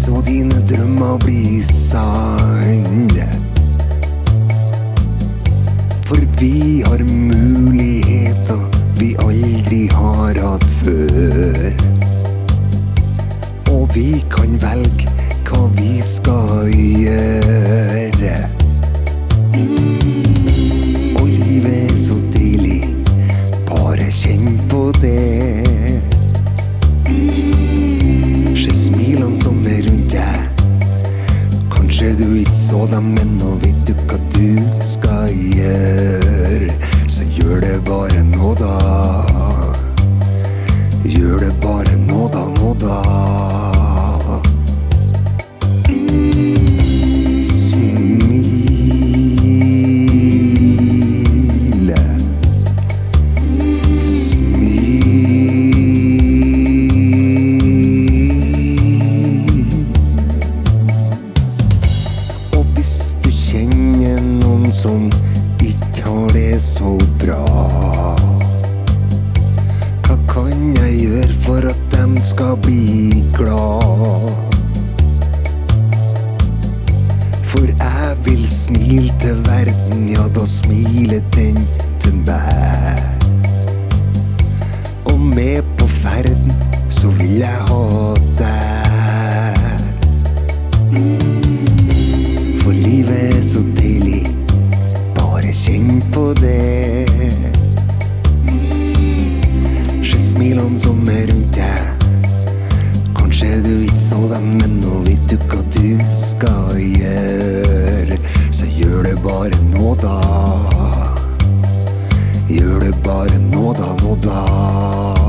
så dine drømmer blir sann. For vi har muligheter vi aldri har hatt før. Og vi kan velge hva vi skal gjøre. Og livet er så deilig, bare kjenn på det. Se smilene som er rundt deg. Kanskje du ikke så dem, men nå vet du hva du skal gjøre. Så gjør det bare nå da. Gjør det bare nå da, nå da. Som ikke har det så bra. Hva kan jeg gjøre for at de skal bli glad? For jeg vil smile til verden, ja da smiler den til meg. Og med på ferden så vil jeg ha deg. For livet er så deilig, kjenn på det. Se smilene som er rundt deg. Kanskje du ikke så dem, men nå vet du hva du skal gjøre. Så gjør det bare nå da. Gjør det bare nå da, nå da.